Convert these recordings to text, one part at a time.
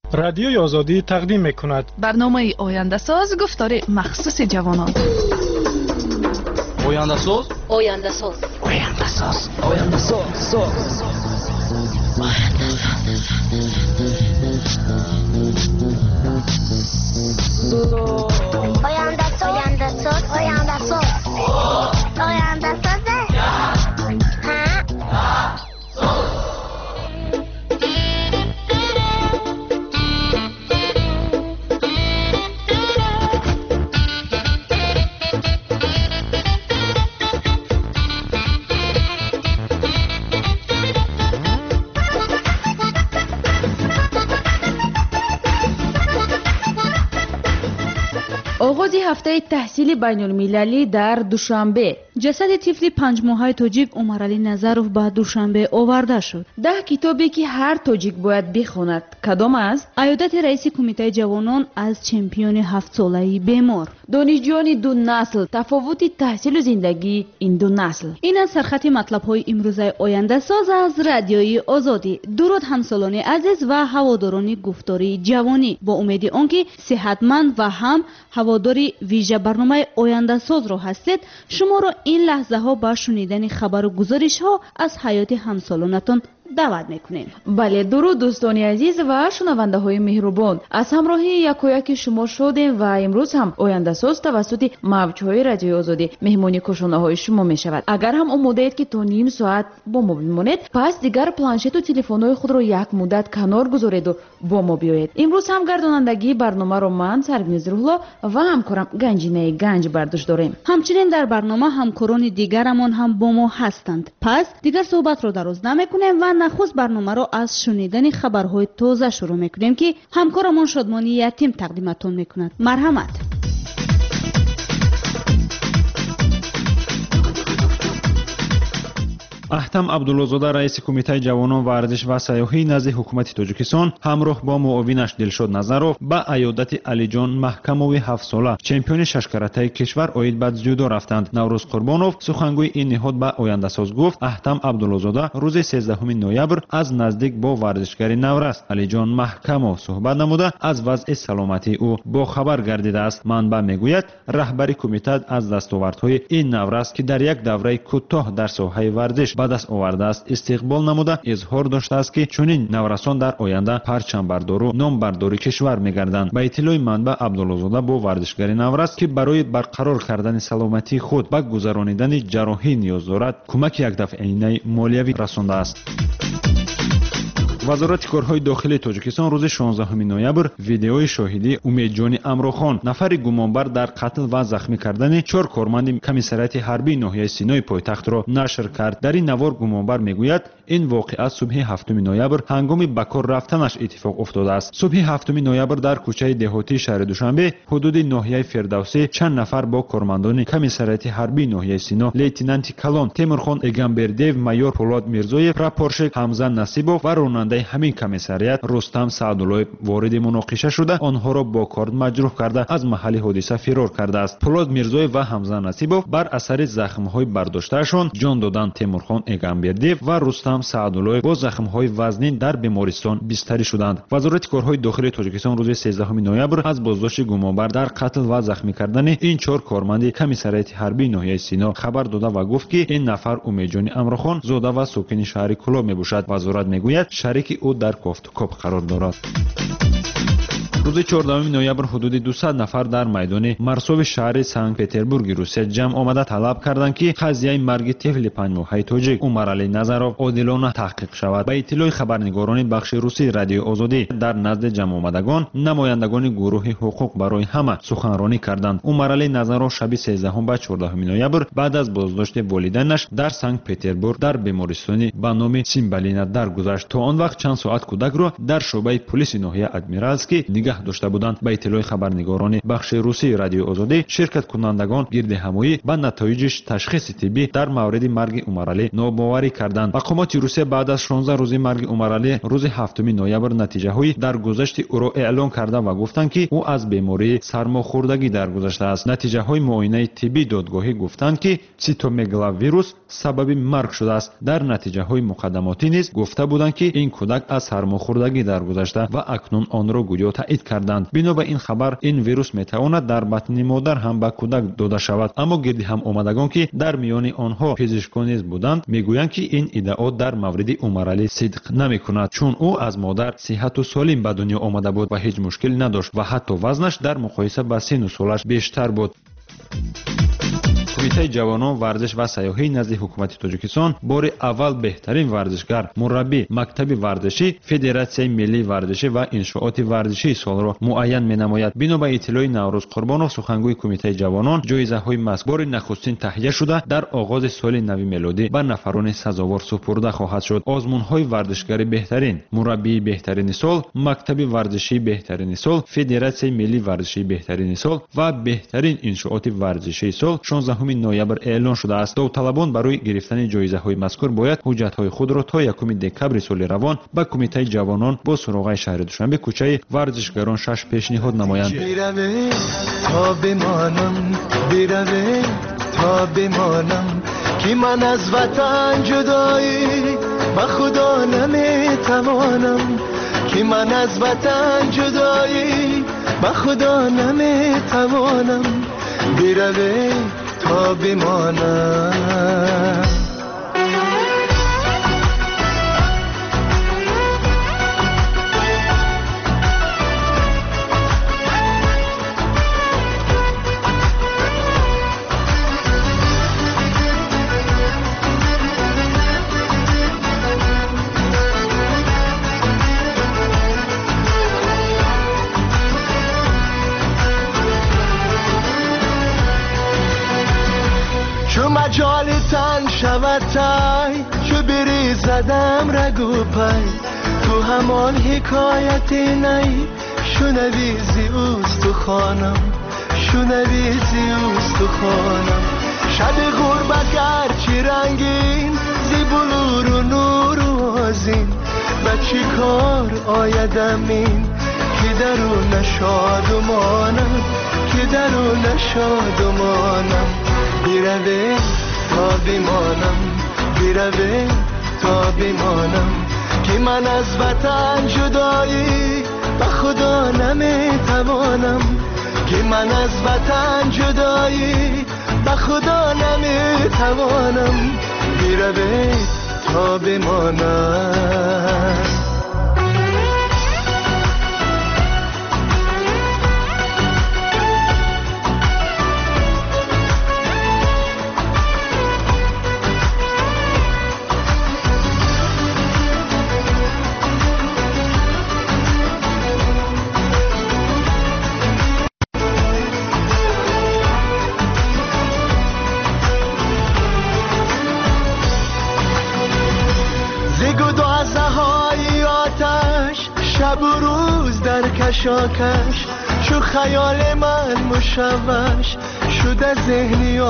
رادیوی آزادی تقدیم می‌کند برنامه آینده ساز گفتار مخصوص جوانان. آینده ساز آینده ساز آینده ساز آینده ساز آغاز هفته تحصیل بین المللی در دوشنبه. جسد طفل 5 ماهه تاجیک عمرعلی نظروف به دوشنبه آورده شد. 10 کتابی که هر تاجیک باید بخواند کدام است؟ عیادت رئیس کمیته جوانان از چمپیون 7 ساله‌ای بیمار. دانشجویان دو نسل، تفاوت تحصیل و زندگی این دو نسل. این از سرخط مطلب‌های امروزه آینده ساز از رادیوی آزادی. درود همسالان عزیز و هواداران گفتاری جوانی، با امید آنکه صحتمند و هم هواداری ویژه برنامه آینده ساز را هستید، شما را این لحظه ها با شنیدن خبر و گزارش ها از حیات همسالانتان دعوت میکنیم. بله، درود دوستان عزیز و شنونده های مهربان، از همراهی یکایک شما شدیم و امروز هم آینده ساز توسط موجهای رادیوی آزادی مهمانی کشانه های شما می شود. اگر هم آماده اید که تا نیم ساعت با ما بمانید، پس دیگر پلنشت و تلفن های خود را یک مدت کنار گذارید و با ما بیایید. امروز هم گردانندگی برنامه را من سرگنیز روحلا و همکارم گنجینه گنج برداشت داریم. همچنین در برنامه همکاران دیگرمان هم با ما هستند. پس دیگر صحبت را دراز نمیکنیم و نخست برنامه را از شنیدن خبرهای تازه شروع میکنیم که همکارمان شادمانی یتیم تقدیمتون میکند. مرحمت. احتم عبدالله‌زاده رئیس کمیته جوانان ورزش و سیاحی نزد حکومت تاجیکستان همراه با معاونش دلشاد نظروف به عیادت علیجان محکموی 7 ساله چمپیون ششکاراتای کشور اوید به جودو رفتند. نوروز قربانوف سخنگوی این نهاد به آینده ساز گفت احتم عبدالله‌زاده روز 13 نوامبر از نزدیک با ورزشکار نورست علیجان محکمو صحبت نموده از وضع سلامتی او با خبر گردیده است. منبع میگوید رهبری کمیته از دستاوردهای این نورست که در یک دوره کوتاه در ساحه ورزش به دست آورده است استقبال نموده اظهار داشته است که چنین نورسان در آینده پرچم بردار و نام برداری کشور میگردند. به اطلاع منبع عبدالله‌زاده با ورزشکار نورست که برای برقرار کردن سلامتی خود به گذرانیدن جراحی نیاز دارد کمک یک دفعه مالیوی رسانده است. وزارت کارهای داخلی تاجیکستان روز 16 نوامبر ویدیوی شاهدی امیدجان امروخان نفر گمانبر در قتل و زخمی کردن 4 کارمند کمیساریات حربی ناحیه سینای پایتخت را نشر کرد. در این نوار گمانبر میگوید این واقعه صبح 7 نوامبر هنگام به کار رفتنش اتفاق افتاده است. صبح 7 نوامبر در کوچه دهاتی شهر دوشنبه حدود ناحیه فردوسی چند نفر با کارمندان کمیساریات حربی ناحیه سینا لیتنانت کلان تیمورخان اگامبردیو майор پولاد میرزویف راپورشک حمزه نصیبов و راننده همین کمیساریات رستم سعداللهیف وارد مناقشه شده آنها را با کارد مجروح کرده از محل حادثه فرار کرده است. پولاد میرزویف و حمزه نصیبов بر اثر زخم‌های برداشتهشان جان دادند. تیمورخان اگامبردیو و رستم سعداللهیف با زخم‌های وزنین در بیمارستان بستری شدند. وزارت کارهای داخلی تاجیکستان روز 13 نوامبر از بازداشت گمانبر در قتل و زخمی کردن این 4 کارمند کمیساریات حربی ناحیه سینا خبر داده و گفت که این نفر امیدجان امروخان زاده و ساکن شهر کلاب میباشد. وزارت میگوید شریک او در کوفتکوب قرار دارد. روز 14 نوامبر حدود 200 نفر در میدان مرسوب شهر سنت پتربورگ روسیه جمع آمده طلب کردند که قضیه مرگ طفل 5 ماهه تاجیک عمرعلی نظروف عادلانه تحقیق شود. به اطلاع خبرنگاران بخش روسی رادیو آزادی در نزد جمع آمدگان نمایندگان گروه حقوق برای همه سخنرانی کردند. عمرعلی نظروف شب 13 و 14 نوامبر بعد از بازداشت والدینش در سنت پتربورگ در بیمارستانی به نام سیمبالینا درگذشت. تا آن وقت چند ساعت کودک را در شعبه پلیس ناحیه ادمیرالسکی نگاه نگه داشته بودند. به اطلاع خبرنگاران بخش روسی رادیوی آزادی، شرکت کنندگان گردهمایی با نتایج تشخیص طبی در مورد مرگ عمرعلی ناباوری کردند. مقامات روسیه بعد از 16 روز مرگ عمرعلی روز 7 نوامبر نتیجه‌های درگذشت او را اعلام کردند و گفتند که او از بیماری سرماخوردگی درگذشته است. نتیجه‌های معاینه طبی دادگاهی گفتند که سیتومگالوویروس سبب مرگ شده است. در نتیجه‌های مقدماتی نیز گفته بودند که این کودک از سرماخوردگی درگذشته و اکنون آن را گویا تایید کردند. بنا به این خبر این ویروس میتواند در بطن مادر هم به کودک داده شود. اما گردی هم آمدگان که در میان آنها پزشکان نیز بودند میگویند که این ادعا در مورد عمرعلی صدق نمیکند، چون او از مادر صحت و سالم به دنیا آمده بود و هیچ مشکلی نداشت و حتی وزنش در مقایسه با سن و سالش بیشتر بود. کمیته جوانان ورزش و سیاحی نزد حکومت تاجیکستان بار اول بهترین ورزشگر، مربی مکتب ورزشی، فدراسیای ملی ورزشی و انشاءات ورزشی سال را معین می‌نماید. بنا به اطلاع نوروز قربانов سخنگوی کمیته جوانان، جایزه‌های مزبور نخستین تهیه شده در آغاز سال نو میلادی به نفران سزاوار سپرده خواهد شد. آزمون‌های ورزشگر بهترین، مربی بهترین سال، مکتب ورزشی بهترین سال، فدراسیای ملی ورزشی بهترین سال و بهترین انشاءات ورزشی سال 16 نوامبر اعلان شده است. داوطلبان برای گرفتن جایزه‌های مذکور باید حجت‌های خود را تا 1 دکبر سال روان به کمیته جوانان با سراغ شهر دوشنبه کوچه ورزشگران 6 پیشنهاد نمایند. تا بمانم که من از وطن جدایی با خدا نمیتوانم، که من از وطن جدایی با خدا نمیتوانم، بروی تا بمانم. مجال تن شود تای چو بری زدم رگو پای، تو همان حکایت نی شنوی زی اوست تو خانم، شنوی زی اوست تو خانم. شب غربت گرچی رنگین زی بلور و نور و آزین، و چی کار آیدم این که درو نشاد و مانم، که درو نشاد و مانم. بیروه تا بمانم، بیروه تا بمانم، که من از وطن جدایی به خدا نمیتوانم، که من از وطن جدایی به خدا نمیتوانم، بیروه تا بمانم. شب و روز در کشاکش چو خیال من مشوش شده ذهنی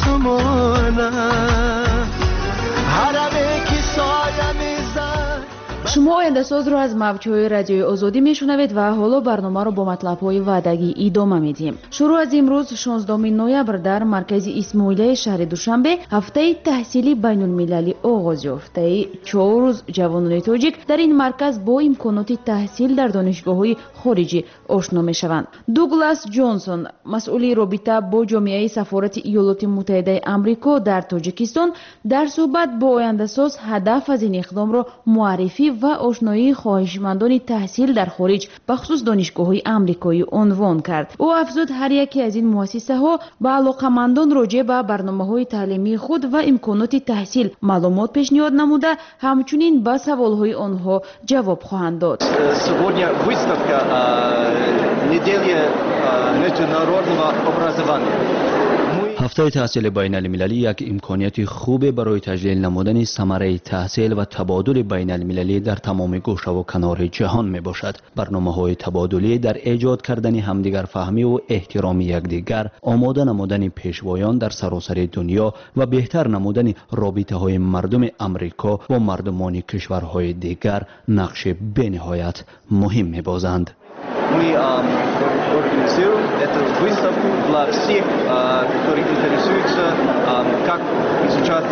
آسمانم، حرمه که سایه میزد. شما آینده ساز رو از موج‌های رادیوی آزادی میشنوید و حالا برنامه رو با مطلب‌های وعدگی ادامه میدیم. شروع از امروز 16 نوامبر در مرکز اسماعیلیه شهر دوشنبه هفته تحصیلی بین‌المللی آغاز یافته. 4 روز جوانان تاجیک در این مرکز با امکانات تحصیل در دانشگاه‌های خارجی آشنا میشوند. دوگلاس جانسون، مسئول رابطه با جامعه سفارت ایالات متحده آمریکا در تاجیکستان، در صحبت با آینده ساز هدف از این اقدام را معرفی و آشنایی خواهشمندان تحصیل در خارج به خصوص دانشگاه‌های آمریکایی عنوان کرد. او افزود هر یکی از این مؤسسه‌ها به علاقه‌مندان راجع به برنامه‌های تعلیمی خود و امکانات تحصیل معلومات پیشنهاد نموده، همچنین به سوال‌های آنها جواب خواهند داد. Сегодня выставка недели международного образования. Мы هفته تحصیل بین المللی یک امکانیت خوب برای تجلیل نمودن ثمره تحصیل و تبادل بین المللی در تمام گوشه و کنار جهان می باشد. برنامه‌های تبادلی در ایجاد کردن همدیگر فهمی و احترام یکدیگر، آماده نمودن پیشوایان در سراسر دنیا و بهتر نمودن رابطه‌های مردم امریکا با مردمان کشورهای دیگر نقش بینهایت مهم می بازند. Мы организируем эту выставку для всех, которые интересуются, как изучать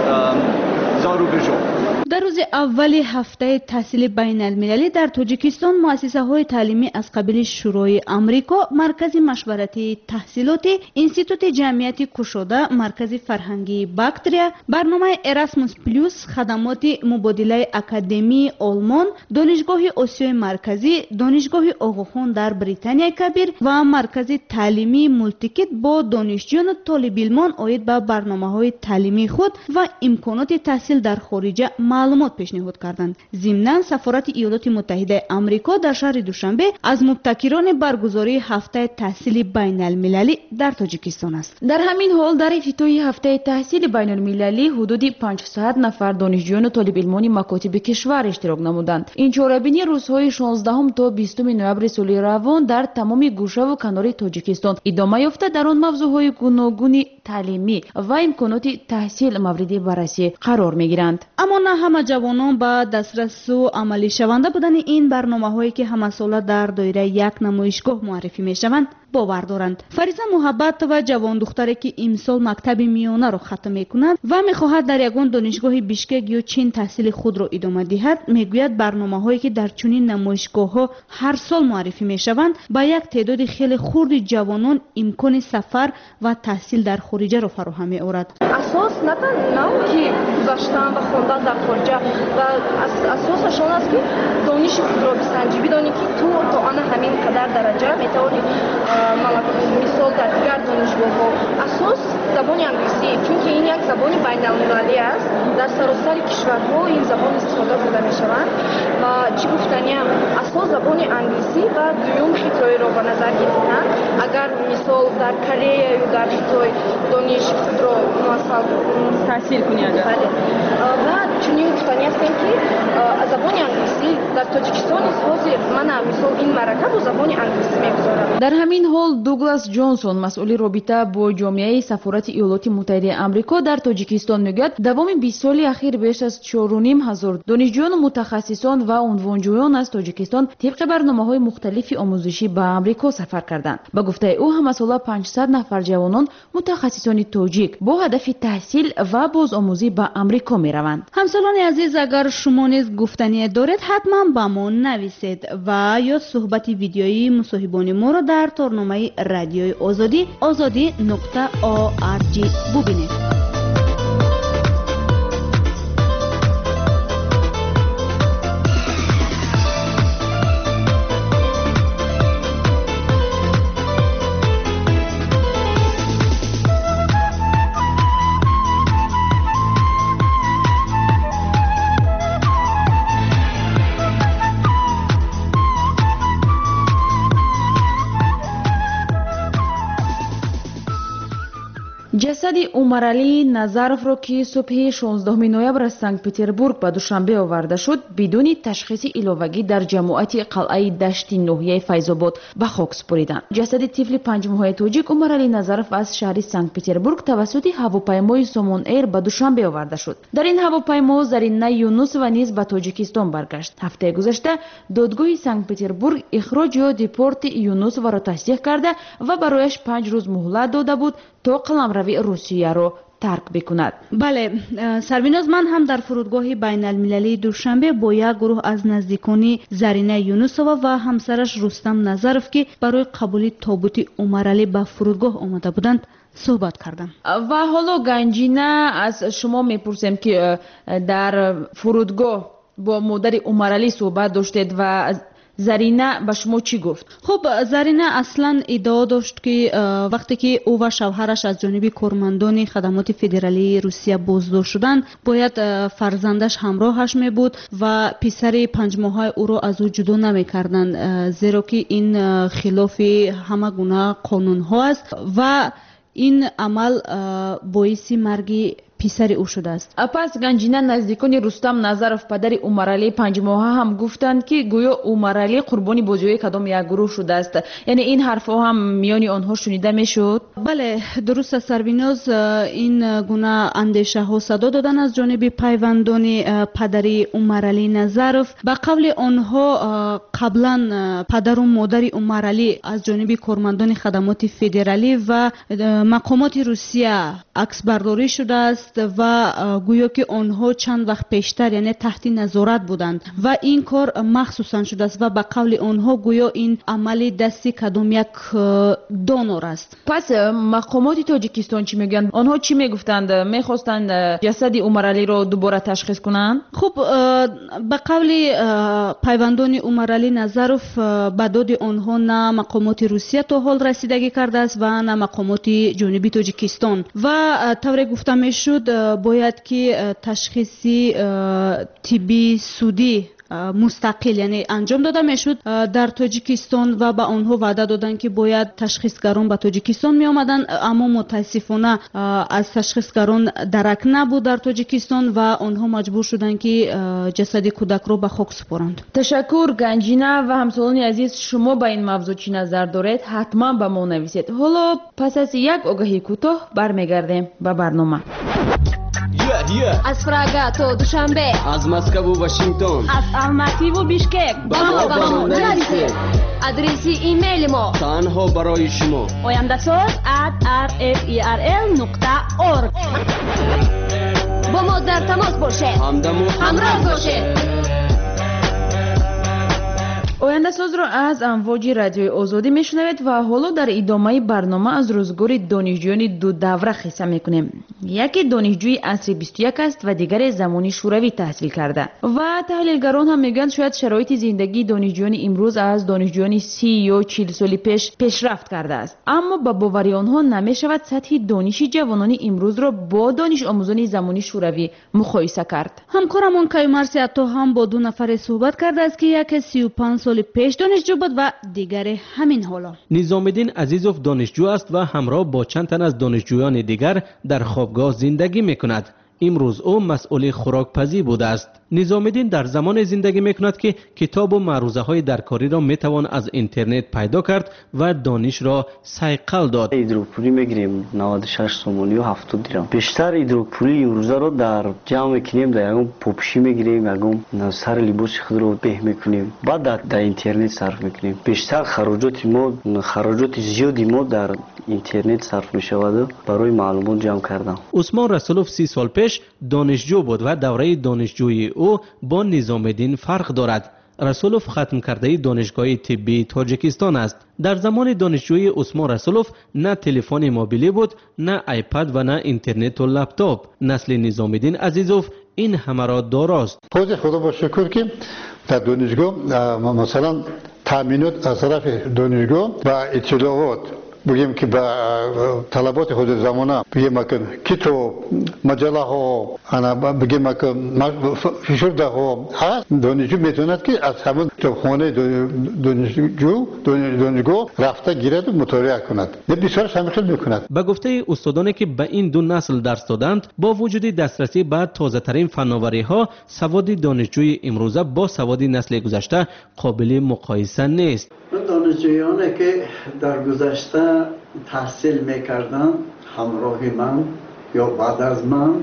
за рубежом. در روز اول هفته تحصیل بین المللی در تاجیکستان مؤسسه های تعلیمی از قبیل شورای آمریکا، مرکز مشورتی تحصیلاتی، انستیتوت جمعیت گشوده، مرکز فرهنگی باکتریا، برنامه اراسموس پلوس، خدمات مبادله اکادمی آلمان، دانشگاه آسیای مرکزی، دانشگاه آقاخان در بریتانیا کبیر و مرکز تعلیمی مولتیکت با دانشجویان طالب علمان عاید به برنامه‌های تعلیمی خود و امکانات تحصیل در خارج معلومات پیشنهاد کردند. ضمناً سفارت ایالات متحده آمریکا در شهر دوشنبه از مبتکران برگزاری هفته تحصیل بین المللی در تاجیکستان است. در همین حال در افتتاح هفته تحصیل بین المللی حدود 500 نفر دانشجویان و طالب علمان مکاتب کشور اشتراک نمودند. این چهاربینی روزهای 16 تا 20 نوامبر سال روان در تمام گوشه و کنار تاجیکستان ادامه یافته در آن موضوعهای گوناگون تعلیمی و امکانات تحصیل مورد بررسی قرار میگیرند. اما نه همه جوانان به دسترس و عملی شونده بودن این برنامه‌هایی که همه ساله در دایره یک نمایشگاه معرفی میشوند باور دارند. فریضه محبت و جوان دختری که امسال مکتب میانه را ختم میکنند و میخواهد در یگان دانشگاه بیشکک یا چین تحصیل خود را ادامه دهد، میگوید برنامه‌هایی که در چنین نمایشگاه‌ها هر سال معرفی میشوند با یک تعداد خیلی خرد جوانان امکان سفر و تحصیل در خارج را فراهم می‌آورد. اساس نه که گذاشتن و خواندن در خارج و اساسش آن است که دانش خود را بسنجی، بدانی که تو تا آن همین قدر درجه میتوانی مثال در دیگر دانشگاه‌ها اساس زبان انگلیسی، چون که این یک زبان بین‌المللی است. در سراسر کشورها این زبان استفاده شده می‌شود و چی گفتنی اساس زبان انگلیسی و دوم خطای را به نظر گرفتن. اگر مثال در کره یا در خطای دانش خود را مثال تحصیل کنید و چنین گفتنی است که زبان انگلیسی در تاجیکستان حاضر من مثال این مرکه با زبان انگلیسی می‌گذارم. در همین حال دوگلاس جانسون مسئول رابطه با جامعه سفارت ایالات متحده آمریکا در تاجیکستان میگوید دوام 20 سال اخیر بیش از 4,500 دانشجویان و متخصصان و عنوانجویان از تاجیکستان طبق برنامه‌های مختلف آموزشی به آمریکا سفر کردند. با گفته او همه ساله 500 نفر جوانان متخصصان تاجیک با هدف تحصیل و بازآموزی به آمریکا میروند. همسالان عزیز، اگر شما نیز گفتنی دارید حتما با ما نویسید و یا صحبت ویدیویی مصاحبان ما را در تورنمه رادیوی آزادی azadi.org ببینید. جسد عمرعلی نظروف را که صبح 16 نوامبر از سنت پترزبورگ به دوشنبه آورده شد بدون تشخیص علاوگی در جماعت قلعه دشت ناحیه فیض‌آباد به خاک سپردند. جسد طفل 5 ماهه تاجیک عمرعلی نظروف از شهر سنت پترزبورگ توسط هواپیمای سومون ایر به دوشنبه آورده شد. در این هواپیما زرینه یونس و نیز به تاجیکستان برگشت. هفته گذشته دادگاه سنت پترزبورگ اخراج یا دیپورت یونس را تصدیق کرده و برایش 5 روز مهلت داده بود تا قلمروی روسیه را ترک بکند. بله سربیناز، من هم در فرودگاه بین المللی دوشنبه با یک گروه از نزدیکان زرینه یونسова و همسرش رستم نظروف که برای قبول تابوت عمرعلی به فرودگاه آمده بودند صحبت کردم. و حالا گنجینه از شما میپرسیم که در فرودگاه با مادر عمرعلی صحبت داشتید و زرینه به شما چی گفت؟ خب زرینه اصلا ادعا داشت که وقتی که او و شوهرش از جانب کارمندان خدمات فدرالی روسیه بازداشت شدند باید فرزندش همراهش می بود و پسر 5 ماهه او را از او جدا نمی کردند، زیرا که این خلاف همه گونه قانون ها است و این عمل باعث مرگ پسر او شده است. پس گنجینه نزدیکان رستم نظرов پدر عمرعلی 5 ماهه هم گفتند که گویا عمرعلی قربانی بازجویی کدام یک گروه شده است. یعنی این حرفها هم میان آنها شنیده میشد؟ بله درست است سربیناز، این گونه اندیشه ها صدا دادن از جانب پیوندان پدر عمرعلی نظرov. به قول آنها قبلا پدر و مادر عمرعلی از جانب کارمندان خدمات فدرالی و مقامات روسیه عکس برداری شده است و گویا که آنها چند وقت پیشتر یعنی تحت نظارت بودند و این کار مخصوصا شده است و به قول آنها گویا این عمل دستی کدام یک دونور است. پس مقامات تاجیکستان چی میگن؟ آنها چی میگفتند؟ میخواستند جسد عمرعلی رو دوباره تشخیص کنند؟ خب به قول پیوندان عمرعلی نظرov به داد آنها نه مقامات روسیه تا حال رسیدگی کرده است و نه مقامات جنوبی تاجیکستان و طور گفته میشد باید که تشخیصی طبی سودی مستقل یعنی انجام داده میشد در تاجیکستان و به آنها وعده دادن که باید تشخیصگران به تاجیکستان می آمدن، اما متاسفانه از تشخیصگران درک نبود در تاجیکستان و آنها مجبور شدن که جسد کودک رو به خاک سپارند. تشکر گنجینه و همسالان عزیز، شما به این موضوع چی نظر دارید؟ حتما به ما نویسید. حالا پس از یک آگاهی کوتاه برمیگردیم به برنامه. از پراگا تا دوشنبه، از مسکو و واشنگتن، از الماتی و بیشکک با ما نرسید. آدرس ایمیل ما تنها برای شما oyandasaz@rferl.org. با ما در تماس باشید، همراه باشید. آینده ساز را از امواج رادیوی آزادی میشنوید و حالا در ادامه برنامه از روزگار دانشجویان دو دوره قصه میکنیم. یکی دانشجوی عصر 21 است و دیگر زمانی شوروی تحصیل کرده و تحلیلگران هم میگن شاید شرایط زندگی دانشجویان امروز از دانشجویان 30 یا 40 سال پیش پیشرفت کرده است، اما با باوری آنها نمیشود سطح دانش جوانان امروز را با دانش آموزان زمانی شوروی مقایسه کرد. همکارمون کیومرثی عطا هم با دو نفر صحبت کرده است که یک 35 سال پیش دانشجو بود و دیگر همین حالا. نظامالدین عزیزوف دانشجو است و همراه با چند تن از دانشجویان دیگر در خوابگاه زندگی میکند. امروز او مسئول خوراکپزی بوده است. نظامالدین در زمان زندگی میکند که کتاب و معروضه های درکاری را میتوان از اینترنت پیدا کرد و دانش را صیقل داد. هیدروپولی میگیریم 96 سومونی و 70 درام. بیشتر هیدروپولی امروزه رو در جمع میکنیم، در یکم پوپشی میگیریم، یکم سر لباس خود رو به میکنیم، بعد در اینترنت صرف میکنیم. بیشتر خراجات زیادی ما در اینترنت صرف میشود برای معلومات جمع کردن. عثمان رسولوف 30 سال پیش دانشجو بود و دوره دانشجویی او با نظامالدین فرق دارد. رسولوف ختم کرده دانشگاه طبی تاجیکستان است. در زمان دانشجویی عثمان رسولوف نه تلفن موبیلی بود، نه آیپد و نه اینترنت و لپتاپ. نسل نظامالدین عزیزوف این همه را داراست. خدا با شکر که در دانشگاه مثلا تامینات از طرف دانشگاه و اطلاعات بگیم که با طلبات خود زمانه بگیم که کتاب مجله ها انا بگیم که فشرده ها هست، دانشجو میتوند که از همون کتابخانه دانشگاه رفته گیرد و مطالعه کند. بسیارش همین میکند. به گفته استادانی که به این دو نسل درس دادند، با وجود دسترسی به تازه ترین فناوری ها، سواد دانشجوی امروزه با سواد نسل گذشته قابل مقایسه نیست. دانشجویانی که در گذشته تحصیل میکردن همراه من یا بعد از من،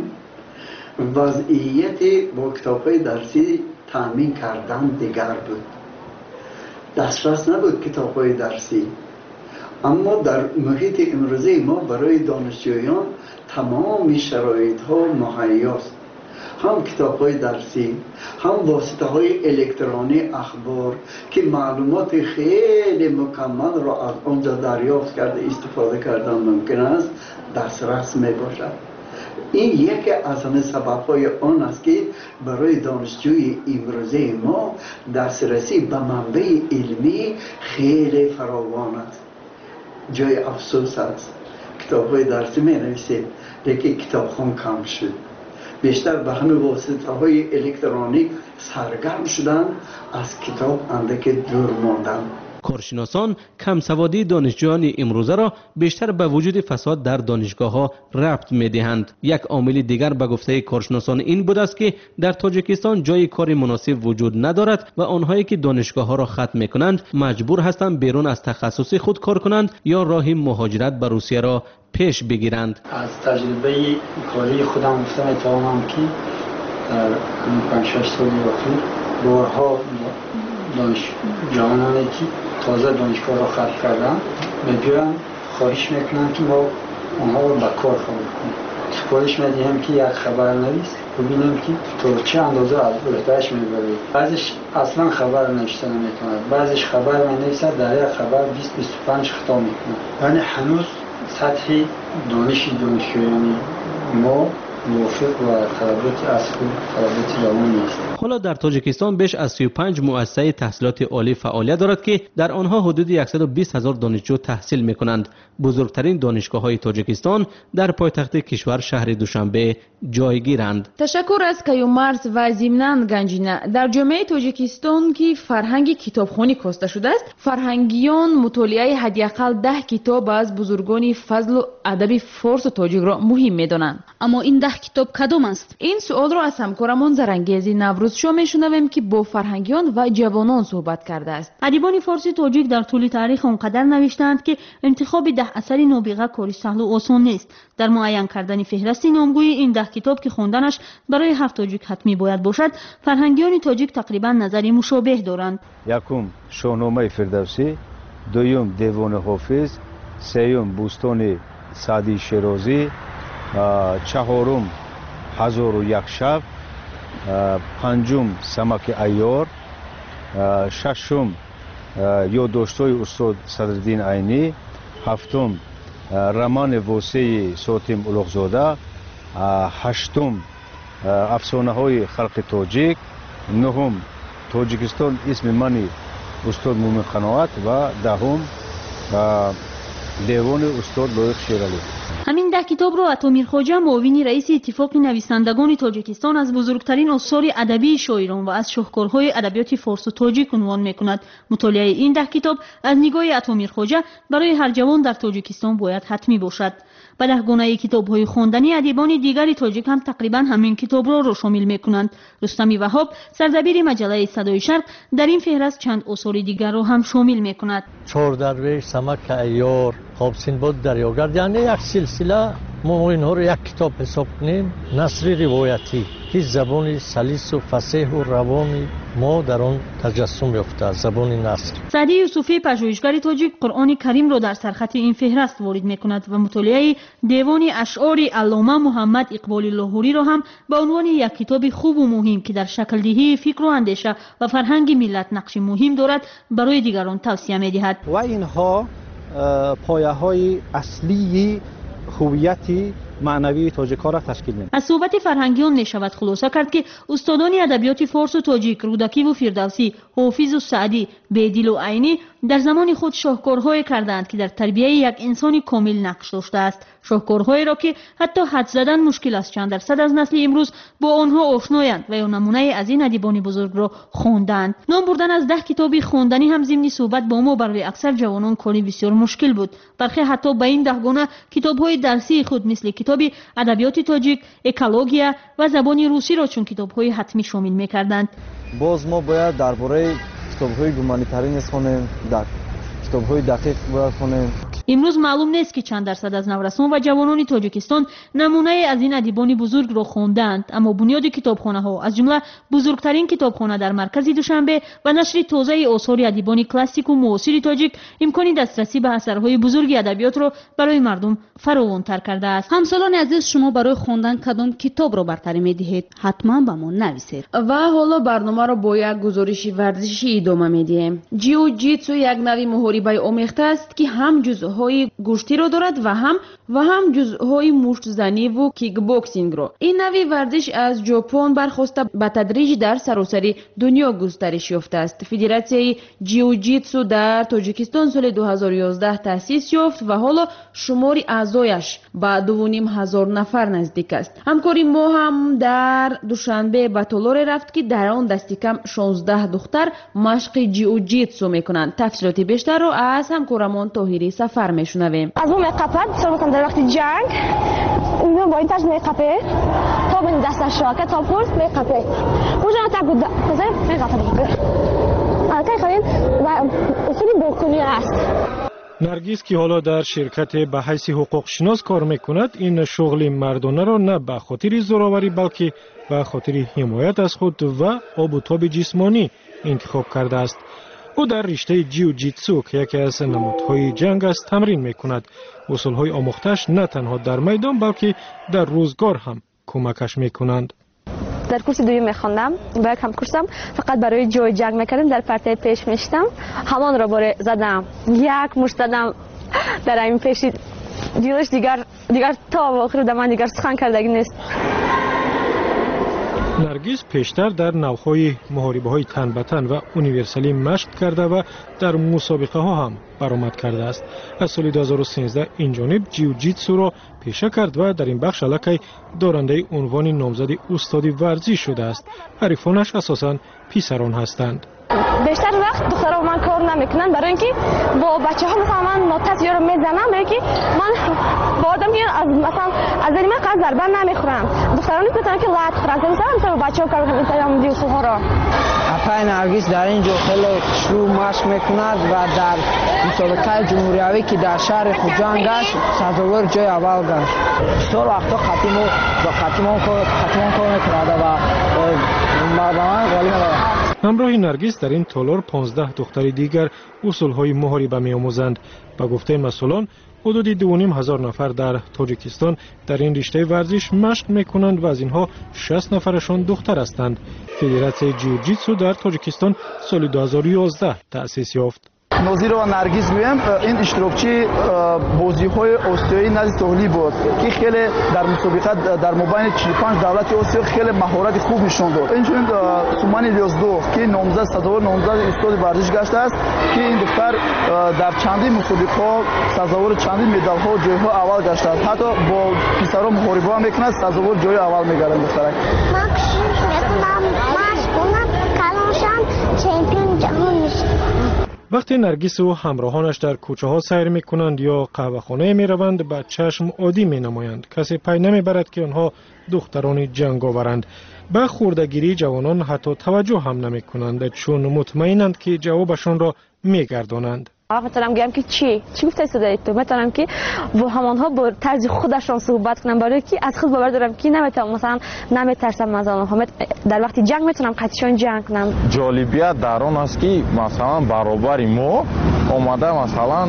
وضعیت با کتاب‌های درسی تامین کردن دیگر بود. دسترس نبود کتاب‌های درسی، اما در محیط امروزی ما برای دانشجویان تمام شرایط‌ها مهیاست. هم کتاب‌های درسی، هم واسطه‌های الکترونی اخبار که معلومات خیلی مکمل را از آنجا دریافت کرده استفاده کردن ممکن است دسترس میباشد. این یکی از همه سبب‌های آن است که برای دانشجوی امروزی ما دسترسی به منبع علمی خیلی فراوان است. جای افسوس است کتاب‌های درسی می‌نویسید لیکن کتابخوان کم شد. بیشتر به همه واسطه‌های الکترونیک سرگرم شدن، از کتاب اندک دور ماندن. کارشناسان کمسوادی دانشجویان امروزه را بیشتر به وجود فساد در دانشگاه‌ها ربط می‌دهند. یک عامل دیگر به گفته کارشناسان این بود است که در تاجیکستان جای کار مناسب وجود ندارد و آنهایی که دانشگاه‌ها را ختم می‌کنند مجبور هستند بیرون از تخصص خود کار کنند یا راه مهاجرت به روسیه را پیش بگیرند. از تجربه کاری خودم می‌توانم که در 5-6 سال اخیر بارها دانشجویانی که تازه دانشگاه را ختم کردند می‌گویند خواهش می‌کنند که ما آنها را به کار قبول کنیم. سفارش می‌دهیم که یک خبرنویس ببینیم که تا چه اندازه از عهده‌اش می‌بره. بعضیش اصلا خبر نوشته نمی‌تواند، بعضیش خبر می‌نویسد، در یک خبر 20-25 خطا می‌کند. یعنی هنوز سطح دانشجویان ما موافق و طلبات اصل طلبات روان نیست. حالا در تاجیکستان بیش از 35 مؤسسه تحصیلات عالی فعالیت دارد که در آنها حدود 120,000 دانشجو تحصیل می‌کنند. بزرگترین دانشگاه‌های تاجیکستان در پایتخت کشور شهر دوشنبه جایگیرند. تشکر از کیومرس و ضمناً گنجینه. در جامعه تاجیکستان که فرهنگ کتابخوانی کاسته شده است، فرهنگیان مطالعه حداقل 10 کتاب از بزرگان فضل و ادب فارس و تاجیک را مهم می‌دانند. اما این 10 کتاب کدام است؟ این سوال را از همکارمان زرنگیزی نوروزشاه میشنویم که با فرهنگیان و جوانان صحبت کرده است. ادیبان فارسی تاجیک در طول تاریخ آنقدر نوشتند که انتخاب 10 اثر نابغه کاری سهل و آسان نیست. در معین کردن فهرست نامگوی این 10 کتاب که خواندنش برای هر تاجیک حتمی باید باشد، فرهنگیان تاجیک تقریبا نظری مشابه دارند. یکم شاهنامه فردوسی، دوم دیوان حافظ، سوم بوستان سعدی شیرازی، چهارم 1001 شب، پنجم سمک عیار، ششم یادداشت‌های استاد صدرالدین عینی، هفتم رمان واسه ساتم الاغزاده، هشتم افسانه‌های خلق تاجیک، نهم تاجیکستان اسم منی استاد مومن قناعت و دهم دیوان استاد لایق شیرالی. همین 10 کتاب را عطا میرخواجه معاون رئیس اتفاق نویسندگان تاجیکستان از بزرگترین آثار ادبی شاعران و از شاهکارهای ادبیات فارس و تاجیک عنوان میکند. مطالعه این 10 کتاب از نگاه عطا میرخواجه برای هر جوان در تاجیکستان باید حتمی باشد. به 10 گونه کتاب‌های خواندنی ادیبان دیگری تاجیک هم تقریبا همین کتاب را شامل می‌کنند. رستمی وهاب سردبیر مجله صدای شرق در این فهرست چند آثار دیگر را هم شامل می‌کند. چهار درویش، سمک عیار، خواب سینباد دریاگرد، یعنی یک سلسله ما اینها رو یک کتاب حساب کنیم. نثر روایتی که زبان سلیس و فصیح و روان ما در آن تجسم یافته از زبان نثر. سعدی یوسفی پژوهشگر تاجیک قرآن کریم را در سرخط این فهرست وارد می‌کند و مطالعه دیوان اشعار علامه محمد اقبال لاهوری را هم به عنوان یک کتاب خوب و مهم که در شکل دهی فکر و اندیشه و فرهنگ ملت نقش مهم دارد برای دیگران توصیه می‌دهد. و اینها پایه‌های اصلی هویت معنوی تاجیک‌ها را تشکیل می‌دهد. از صحبت فرهنگیان می‌شود خلاصه کرد که استادان ادبیات فارس و تاجیک رودکی و فردوسی، حافظ و سعدی، بیدل و عینی در زمان خود شاهکارهایی کردند که در تربیت یک انسان کامل نقش داشته است. شاهکارهایی را که حتی حد زدن مشکل است. چند درصد از نسل امروز با آنها آشنایند و یا نمونه از این ادیبان بزرگ را خواندند. نام بردن از 10 کتاب خواندنی هم ضمن صحبت با ما برای اکثر جوانان کاری بسیار مشکل بود. برخی حتی به این 10 گونه کتاب‌های درسی خود مثل کتاب ادبیات تاجیک، اکولوژی و زبان روسی را چون کتاب‌های حتمی شامل می‌کردند. باز ما باید درباره کتاب‌های گومانیتاری نیز خوانیم، کتاب‌های دقیق باید خوانیم. امروز معلوم نیست که چند درصد از نورسان و جوانان تاجیکستان نمونه از این ادیبان بزرگ را خواندند، اما بنیاد کتابخانه‌ها از جمله بزرگترین کتابخانه در مرکز دوشنبه و نشر تازه آثار ادیبان کلاسیک و معاصر تاجیک امکان دسترسی به اثرهای بزرگ ادبیات را برای مردم فراوان‌تر کرده است. همسالان عزیز، شما برای خواندن کدام کتاب را برتری می‌دهید؟ حتما به ما نویسید. و حالا برنامه را با یک گزارش ورزشی ادامه می‌دهیم. جیو جیتسو یک نوع محاربه آمیخته است که هم جزء جزءهای گوشتی رو دارد و هم جزءهای مشت‌زنی و کیکبوکسینگ رو. این نوع ورزش از ژاپن برخواسته به تدریج در سراسر دنیا گسترش یافته است. فدراسیون جیوجیتسو در تاجیکستان سال 2011 تأسیس یافت و حالا شمار اعضایش به 2,500 نفر نزدیک است. همکاری ما هم در دوشنبه به طالار رفت که در آن دستی کم 16 دختر مشق جیوجیتسو میکنند. تفصیلات بیشتر رو از همکارمان طاهری سفر میشنویم. از ما میقپد مثلا در وقت جنگ اونو با این طرز میقپه تا به دستش را که تا پورس میقپه اونجا تا بود مثلا میقپه البته خیلی اصولی بکنی است. نرگس که حالا در شرکت به حیث حقوق شناس کار میکند این شغل مردانه را نه به خاطر زوراوری بلکه به خاطر حمایت از خود و آب و تاب جسمانی انتخاب کرده است. او در رشته جیوجیتسو که یکی از نمودهای جنگ است تمرین میکند. اصولهای آموختش نه تنها در میدان بلکه در روزگار هم کمکش میکنند. در کورس دوم میخواندم با یک همکورسم فقط برای جای جنگ میکردم در پرتای پیش میشتم همان را باره زدم یک مشت زدم در این پیشی دیدش دیگر تا آخر در من دیگر سخن کردگی نیست. نرگس پیشتر در نوعهای محاربه های تن به تن و اونیورسالی مشق کرده و در مسابقه ها هم برآمد کرده است. از سال 2013 این جانب جیوجیتسو را پیشه کرد و در این بخش الکی دارنده عنوان نامزد استادی ورزش شده است. حریفانش اساساً پسران هستند. بیشتر وقت دخترها من کار نمیکنن برای اینکه با بچه‌ها مثلا من نوتاس رو میزنم برای اینکه من با آدم که از مثلا از این من قضا ضربه نمیخورم. دخترها نمیتونن که لات خورن مثلا با بچه‌ها کار میکنن مثلا دیو سوها را. اپای نرگس در اینجا خیلی شروع مشق میکند و در مسابقه جمهوریتی که در شهر خوجان گشت سازوار جای اول گشت. چطور وقتا خاتمون کار میکند و مردمان غالب می‌آورد. همراه نرگس در این تالار 15 دختر دیگر اصولهای محاربه می‌آموزند. با گفته مسئولان حدود 2,500 نفر در تاجیکستان در این رشته ورزش مشق می‌کنند و از اینها 60 نفرشان دختر هستند. فدراسیون جیوجیتسو در تاجیکستان سال 2011 تأسیس یافت. نوزیر و نرگس گویم این اشتراکچی بازی‌های آسیایی نزد سهلی بود که خیلی در مسابقه در مابین 45 دولت آسیا خیلی مهارت خوب نشون داد. اینجوری سومان الیازدوف که نامزد سزاوار نامزد استاد ورزش گشته است که این دختر در چندین مسابقه سزاوار چندین مدال‌ها و جای‌ها اول گشته است. حتی با پسرها محاربه می‌کند سزاوار جای اول می‌گردد دخترک. من کوشش می‌کنم مشغولم کلاشم چمپیون جهان میشم. وقتی نرگس و همراهانش در کوچه ها سیر می کنند یا قهوه خانه می روند به چشم عادی می نمایند. کسی پی نمی برد که آنها دختران جنگاورند. به خوردگیری جوانان حتی توجه هم نمی کنند چون مطمئنند که جوابشان را می گردانند. میتونم بگم که چی گفته استاد تو میتونم که با همانها با طرز خودشان صحبت کنم برای که از خود باور دارم که نمیتونم مثلا نمیترسم از آنها در وقتی جنگ میتونم قطعا جنگ کنم. جالبیت در آن است که مثلا برابر ما اومده مثلا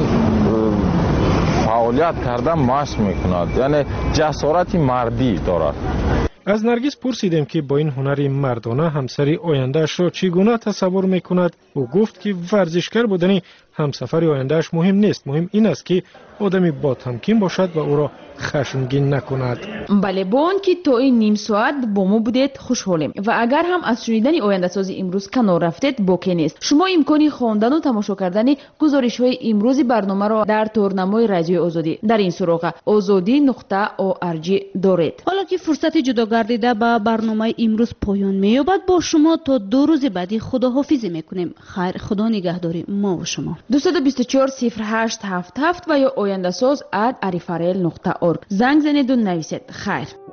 فعالیت کردن مشق میکند یعنی جسارت مردی دارد. از نرگس پرسیدیم که با این هنر مردانه همسری آینده‌اش را چگونه تصور میکند. او گفت که ورزشکار بودن همسفر آینده‌اش مهم نیست. مهم این است که آدمی با تمکین باشد و او را خشمگین نکند. بله با آنکه تا این نیم ساعت با ما بودید خوشحالیم و اگر هم از شنیدن آینده سازی امروز کنار رفتید باکی نیست. شما امکانی خواندن و تماشا کردن گزارش‌های امروز برنامه را در تورنمای رادیو آزادی در این سراغ azadi.org دارید. حالا که فرصت جدا گردیده به برنامه امروز پایان می‌یابد با شما تا 2 روز بعدی خداحافظی می‌کنیم. خیر خدا نگهداری ما و شما. 224 0877 و یا آینده ساز @arifarel.org زنگ زنید و نویسید. خیر.